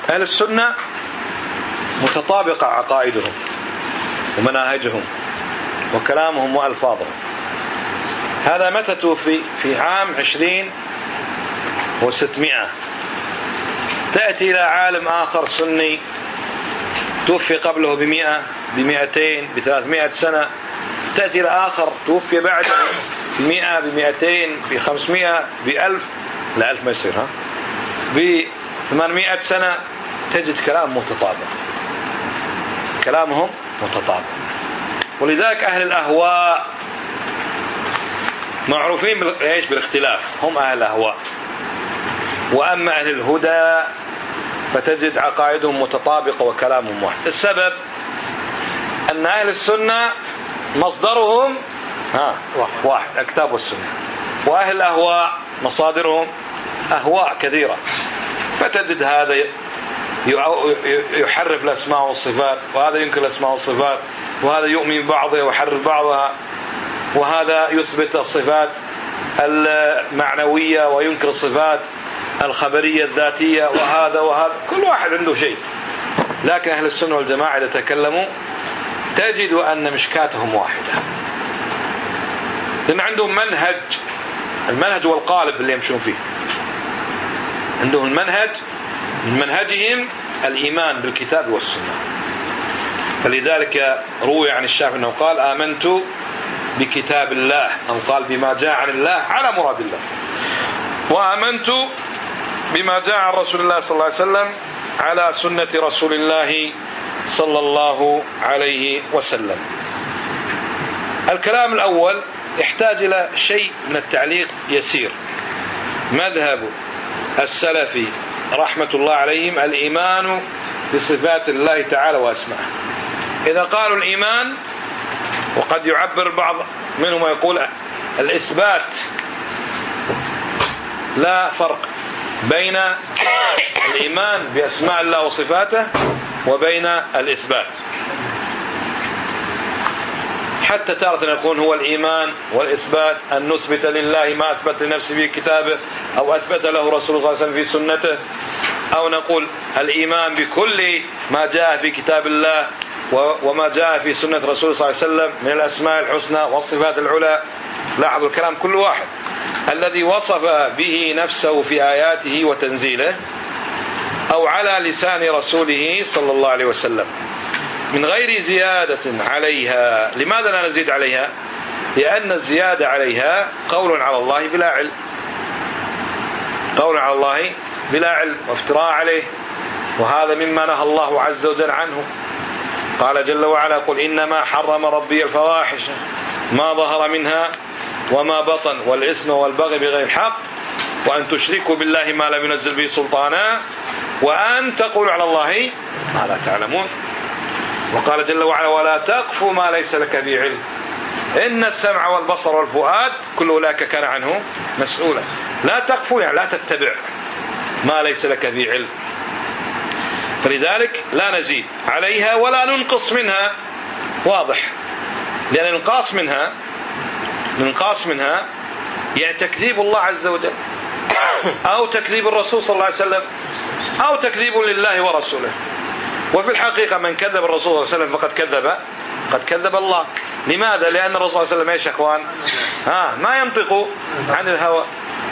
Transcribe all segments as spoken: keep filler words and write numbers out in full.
أهل السنة متطابقة عقائدهم ومناهجهم وكلامهم وألفاظهم. هذا متى توفي؟ في عام عشرين وستمائة. تأتي إلى عالم آخر سني توفي قبله بمئة بمئتين بثلاثمائة سنة، تأتي إلى آخر توفي بعد بمئة بمئتين بخمسمائة بألف، لا ألف ما يصير، ها بثمانمائة سنة، تجد كلام متطابق، كلامهم متطابق. ولذلك أهل الأهواء معروفين بالاختلاف، هم أهل الأهواء. وأما أهل الهدى فتجد عقائدهم متطابقة وكلامهم واحد. السبب أن أهل السنة مصدرهم ها واحد، الكتاب والسنة، وأهل الأهواء مصادرهم أهواء كثيرة، فتجد هذا يحرف الأسماء والصفات، وهذا ينكر الأسماء والصفات، وهذا يؤمن بعضها ويحرف بعضها، وهذا يثبت الصفات المعنوية وينكر الصفات الخبرية الذاتية، وهذا وهذا، كل واحد عنده شيء. لكن أهل السنة والجماعة إذا تكلموا تجد أن مشكاتهم واحدة، لأن عندهم منهج، المنهج والقالب اللي يمشون فيه، عندهم المنهج، من منهجهم الإيمان بالكتاب والسنة. فلذلك روي عن الشافعي أنه قال آمنت بكتاب الله، أو قال بما جاء عن الله على مراد الله، وآمنت بما جاء عن رسول الله صلى الله عليه وسلم على سنة رسول الله صلى الله عليه وسلم. الكلام الأول يحتاج إلى شيء من التعليق يسير. مذهب السلف رحمة الله عليهم الإيمان بصفات الله تعالى وأسمائه. إذا قالوا الإيمان، وقد يعبر بعض منهم ويقول الإثبات، لا فرق بين الإيمان بأسماء الله وصفاته وبين الإثبات. حتى تارة يكون هو الإيمان والإثبات أن نثبت لله ما أثبت لنفسه في كتابه، أو أثبت له رسول الله صلى الله عليه وسلم في سنته، أو نقول الإيمان بكل ما جاء في كتاب الله وما جاء في سنة رسول صلى الله عليه وسلم من الأسماء الحسنى والصفات العلى. لاحظوا الكلام كل واحد الذي وصف به نفسه في آياته وتنزيله أو على لسان رسوله صلى الله عليه وسلم من غير زيادة عليها. لماذا لا نزيد عليها؟ لأن الزيادة عليها قول على الله بلا علم، قول على الله بلا علم وافتراء عليه، وهذا مما نهى الله عز وجل عنه. قال جل وعلا قل إنما حرم ربي الفواحش ما ظهر منها وما بطن والإثم والبغي بغير الحق وأن تشركوا بالله ما لم ينزل به سلطانا وأن تقولوا على الله ما لا تعلمون. وقال جل وعلا ولا تقف ما ليس لك به علم إن السمع والبصر والفؤاد كل أولئك كان عنه مسؤولا. لا تقفوا يعني لا تتبع ما ليس لك به علم. فلذلك لا نزيد عليها ولا ننقص منها، واضح، لأن الانقاص منها الانقاص منها يعني تكذيب الله عز وجل أو تكذيب الرسول صلى الله عليه وسلم أو تكذيب لله ورسوله. وفي الحقيقة من كذب الرسول صلى الله عليه وسلم فقد كذب قد كذب الله. لماذا؟ لأن الرسول صلى الله عليه وسلم ايش يا اخوان؟ ها ما ينطق عن الهوى،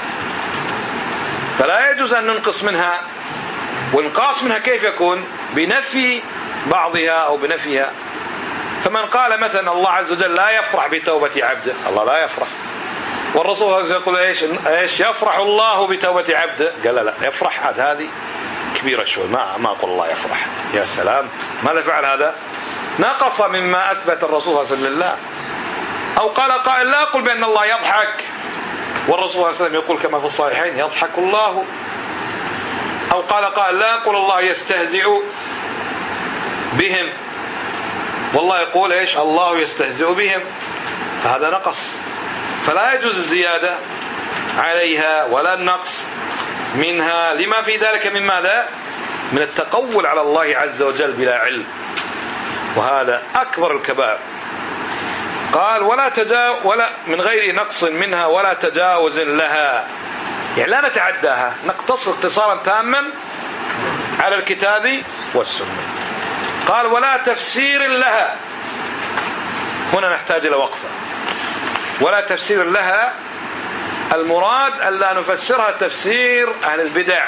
فلا يجوز أن ننقص منها. والانقاص منها كيف يكون؟ بنفي بعضها أو بنفيها. فمن قال مثلا الله عز وجل لا يفرح بتوبة عبده، الله لا يفرح، والرسول صلى الله عليه وسلم يقول ايش ايش يفرح الله بتوبة عبده، قال لا يفرح، عاد هذه كبيرة شوي، ما ما قل الله يفرح. يا سلام، ماذا فعل هذا؟ نقص مما أثبت الرسول صلى الله عليه وسلم لله. أو قال قائل لا أقول بأن الله يضحك، والرسول صلى الله عليه وسلم يقول كما في الصحيحين يضحك الله. أو قال قائل لا أقول الله يستهزئ بهم، والله يقول إيش الله يستهزئ بهم، فهذا نقص. فلا يجوز الزيادة عليها ولا النقص منها لما في ذلك من ماذا؟ من التقول على الله عز وجل بلا علم، وهذا أكبر الكبائر. قال ولا تجاوز ولا من غير نقص منها ولا تجاوز لها، يعني لا نتعداها، نقتصر اقتصارا تاما على الكتاب والسنة. قال ولا تفسير لها، هنا نحتاج إلى وقفة. ولا تفسير لها، المراد ألا نفسرها تفسير أهل البدع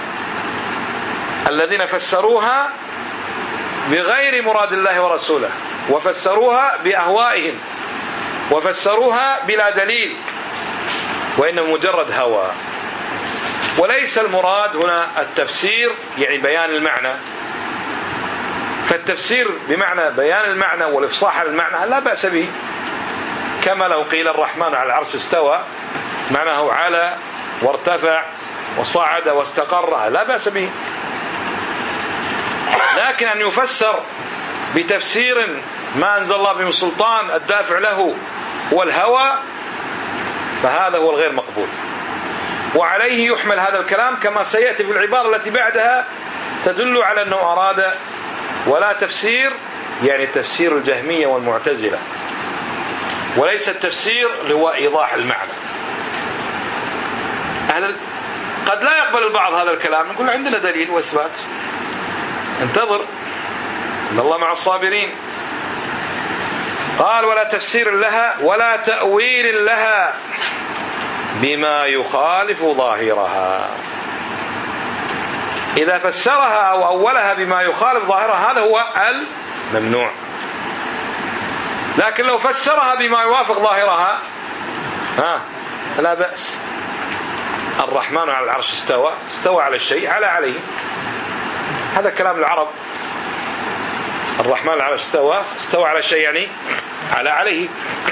الذين فسروها بغير مراد الله ورسوله، وفسروها بأهوائهم، وفسروها بلا دليل، وإنما مجرد هوى. وليس المراد هنا التفسير يعني بيان المعنى، فالتفسير بمعنى بيان المعنى والإفصاح عن المعنى لا بأس به، كما لو قيل الرحمن على العرش استوى معناه على وارتفع وصعد واستقر، لا بأس به. لكن أن يفسر بتفسير ما أنزل الله به من سلطان الدافع له هو الهوى، فهذا هو الغير مقبول، وعليه يحمل هذا الكلام كما سيأتي في العبارة التي بعدها تدل على أنه أراد ولا تفسير يعني تفسير الجهمية والمعتزلة، وليس التفسير اللي هو إيضاح المعنى. أهل قد لا يقبل البعض هذا الكلام، نقول عندنا دليل وإثبات، انتظر إن الله مع الصابرين. قال ولا تفسير لها ولا تأويل لها بما يخالف ظاهرها. إذا فسرها أو أولها بما يخالف ظاهرها هذا هو الممنوع، لكن لو فسرها بما يوافق ظاهرها ها لا بأس. الرحمن على العرش استوى، استوى على الشيء على عليه، هذا كلام العرب. الرحمن على العرش استوى، استوى على الشيء يعني على عليه.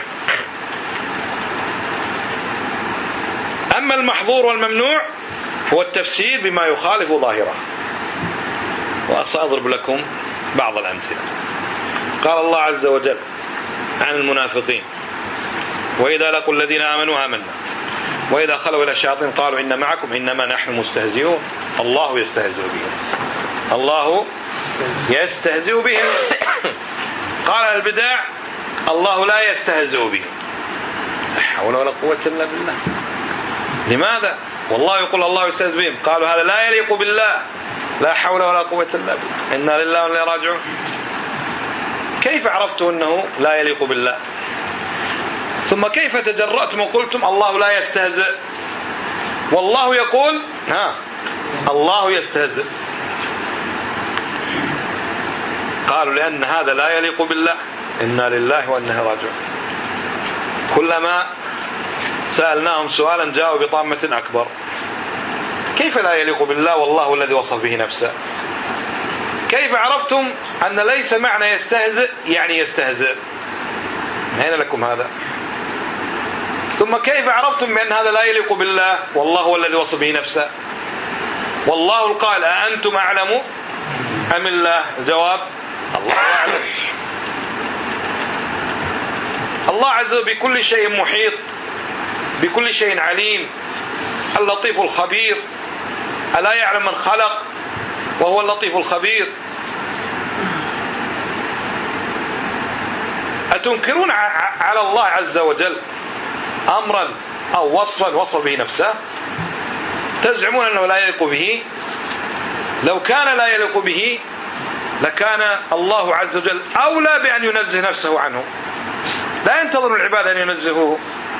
أما المحظور والممنوع هو التفسير بما يخالف ظاهره. وسأضرب لكم بعض الأمثلة. قال الله عز وجل عن المنافقين وإذا لقوا الذين آمنوا آمنا وإذا خلوا إلى الشياطين قالوا إن معكم إنما نحن مستهزئون الله يستهزئ بهم الله يستهزئ بهم. قال البدع الله لا يستهزئ بهم، لا حول ولا قوة إلا بالله. لماذا؟ والله يقول الله يستهزئ بهم، قالوا هذا لا يليق بالله، لا حول ولا قوة إلا بالله، إنا لله وإنا إليه راجعون. كيف عرفتوا أنه لا يليق بالله؟ ثم كيف تجرأتم وقلتم الله لا يستهزئ والله يقول ها الله يستهزئ؟ قالوا لأن هذا لا يليق بالله، إنا لله وإنا إليه راجعون. كلما سألناهم سؤالا جاءوا بطامة أكبر. كيف لا يليق بالله والله الذي وصف به نفسه؟ كيف عرفتم أن ليس معنى يستهزئ يعني يستهزئ؟ أين لكم هذا؟ ثم كيف عرفتم بأن هذا لا يليق بالله والله هو الذي وصف به نفسه؟ والله القائل أأنتم أعلم أم الله؟ الجواب الله أعلم. الله عز وجل بكل شيء محيط، بكل شيء عليم، اللطيف الخبير. ألا يعلم من خلق وهو اللطيف الخبير؟ أتنكرون على الله عز وجل أمرا أو وصفا وصف به نفسه؟ تزعمون أنه لا يليق به؟ لو كان لا يليق به لكان الله عز وجل أولى بأن ينزه نفسه عنه، لا ينتظر العباد أن ينزهوه،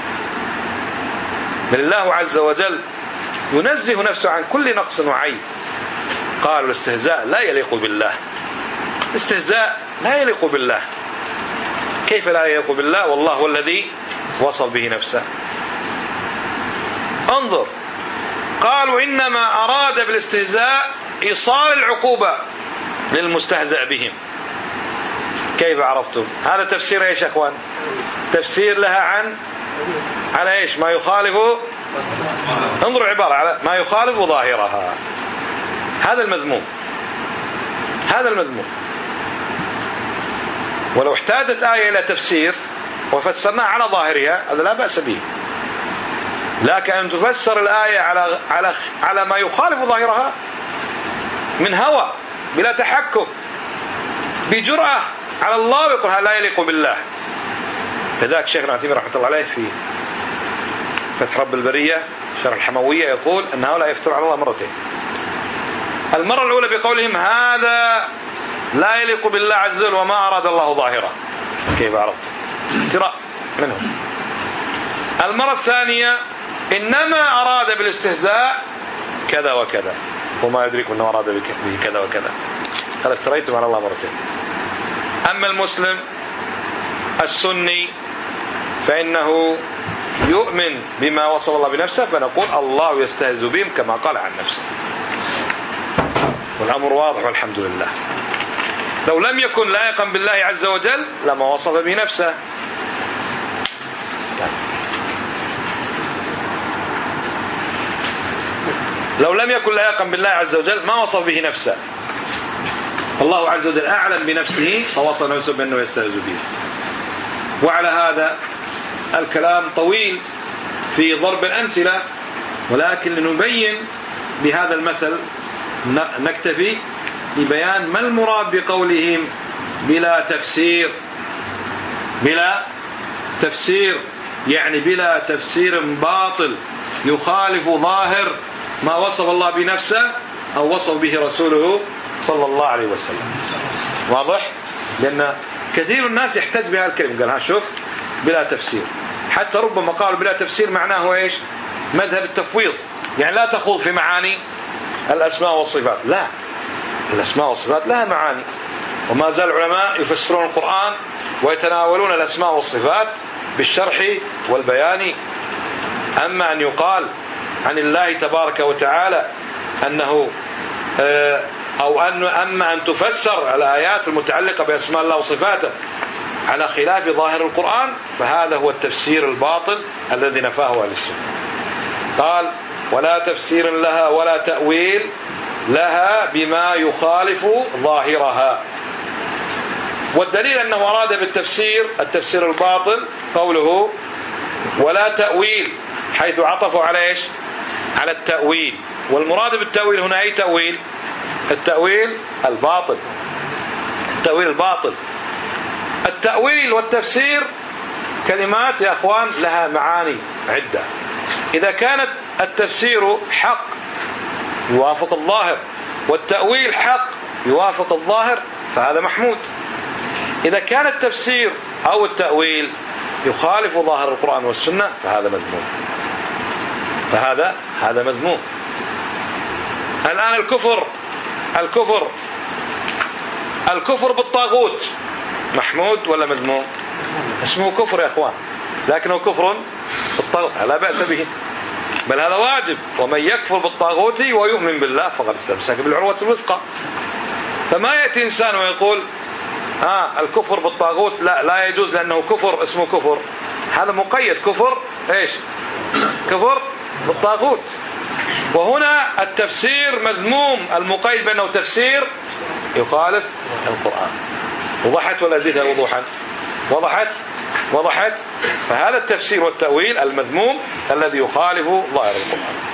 بل الله عز وجل ينزه نفسه عن كل نقص وعيب. قالوا الاستهزاء لا يليق بالله، الاستهزاء لا يليق بالله. كيف لا يليق بالله والله هو الذي وصف به نفسه؟ انظر، قالوا إنما أراد بالاستهزاء إيصال العقوبة للمستهزأ بهم. كيف عرفتم؟ هذا تفسير ايش يا اخوان؟ تفسير لها عن على ايش؟ ما يخالف. انظروا العبارة، على ما يخالف ظاهرها. هذا المذموم، هذا المذموم. ولو احتاجت آية إلى تفسير وفسرناها على ظاهرها هذا لا بأس به، لكن أن تفسر الآية على على على ما يخالف ظاهرها من هوى بلا تحكم بجرأة على الله ويقول هذا لا يليق بالله. لذلك شيخنا عثيمين رحمة الله عليه في فتح رب البرية شرح الحموية يقول أن هؤلاء يفترون على الله مرتين. المرة الأولى بقولهم هذا لا يليق بالله عز وجل وما أراد الله ظاهرة. كيف عرفت؟ افتراء منهم. المرة الثانية إنما أراد بالاستهزاء كذا وكذا وما يدرك أنه أراد به كذا وكذا. قد افتريتم على الله مرتين. أما المسلم السني فإنه يؤمن بما وصف الله بنفسه، فنقول الله يستهزئ بهم كما قال عن نفسه، والأمر واضح والحمد لله. لو لم يكن لائقا بالله عز وجل لما وصف به نفسه. لو لم يكن لائقا بالله عز وجل ما وصف به نفسه. الله عز وجل أعلم بنفسه فوصف نفسه بأنه يستهزئ به. وعلى هذا الكلام طويل في ضرب الأمثلة، ولكن لنبين بهذا المثل نكتفي لبيان ما المراد بقولهم بلا تفسير. بلا تفسير يعني بلا تفسير باطل يخالف ظاهر ما وصف الله بنفسه أو وصف به رسوله صلى الله عليه وسلم. واضح؟ لأن كثير الناس يحتج بها الكلمة، قال ها شوف بلا تفسير. حتى ربما قالوا بلا تفسير معناه إيش؟ مذهب التفويض، يعني لا تخوض في معاني الأسماء والصفات. لا، الأسماء والصفات لها معاني، وما زال العلماء يفسرون القرآن ويتناولون الأسماء والصفات بالشرح والبيان. أما أن يقال عن الله تبارك وتعالى أنه أو أن أما أن تفسر الآيات المتعلقة بأسماء الله وصفاته على خلاف ظاهر القرآن، فهذا هو التفسير الباطل الذي نفاه أهل السنة. قال ولا تفسير لها ولا تأويل لها بما يخالف ظاهرها. والدليل أنه أراد بالتفسير التفسير الباطل قوله ولا تأويل، حيث عطفوا على إيش؟ على التأويل. والمراد بالتأويل هنا أي تأويل؟ التأويل الباطل. التأويل الباطل. التأويل والتفسير كلمات يا أخوان لها معاني عدة. إذا كانت التفسير حق يوافق الظاهر والتأويل حق يوافق الظاهر فهذا محمود. إذا كان التفسير أو التأويل يخالف ظاهر القرآن والسنة فهذا مذموم. فهذا هذا مذموم. الآن الكفر الكفر الكفر بالطاغوت محمود ولا مذموم؟ اسمه كفر يا أخوان، لكنه كفر بالطاغوت لا بأس به، بل هذا واجب. ومن يكفر بالطاغوت ويؤمن بالله فقد استمسك بالعروة الوثقى. فما يأتي إنسان ويقول آه الكفر بالطاغوت لا لا يجوز لأنه كفر اسمه كفر، هذا مقيد كفر إيش؟ كفر بالطاغوت. وهنا التفسير مذموم المقيد بأنه تفسير يخالف القرآن. وضحت ولا زيدها وضوحا؟ وضحت وضحت. فهذا التفسير والتأويل المذموم الذي يخالف ظاهر القرآن.